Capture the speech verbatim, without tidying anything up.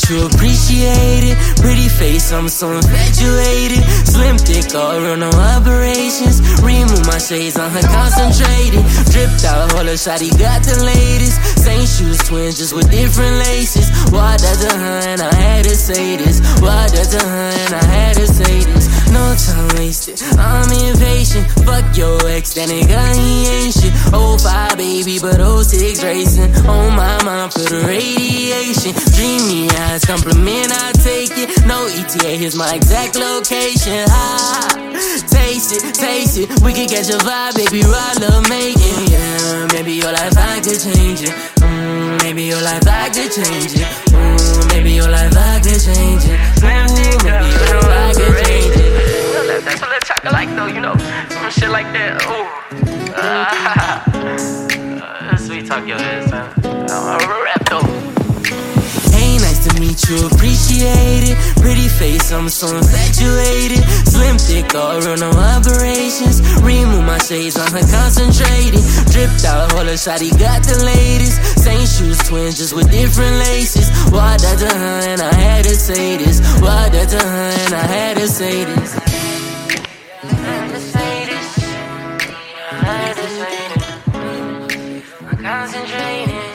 you appreciate it. Pretty face, I'm so infatuated. Slim, thick, all real, no operations. Remove my shades on her, concentrated. Dripped out, hold her shawty, got the latest. Same shoes, twins, just with different laces. Why that's a her and I had to say this. Why that's a her and I had to say this. No time wasted, I'm impatient. Fuck your ex, that nigga, he ain't shit. oh five baby, but oh six racing. On my mind for the radiation. Dreamy eyes, compliment, I take it. No E T A, here's my exact location. Ah, taste it, taste it. We can catch a vibe, baby, I love making. Yeah, maybe your life I could change it. Mm, maybe your life I could change it. Mm, maybe your life I could change it. Mm, maybe your life I could change it. That's what I like though, you know, some shit like that. Ooh, uh, uh, sweet talk your ass, man. I'm a rap though. Hey, nice to meet you, appreciate it. Pretty face, I'm so infatuated. Slim, thick, all real, no operations. Remove my shades on her, concentrated. Dripped out, hold her shawty, got the latest. Same shoes, twins, just with different laces. Why that's a her and I had to say this. Why that's a her and I had to say this. Concentrating.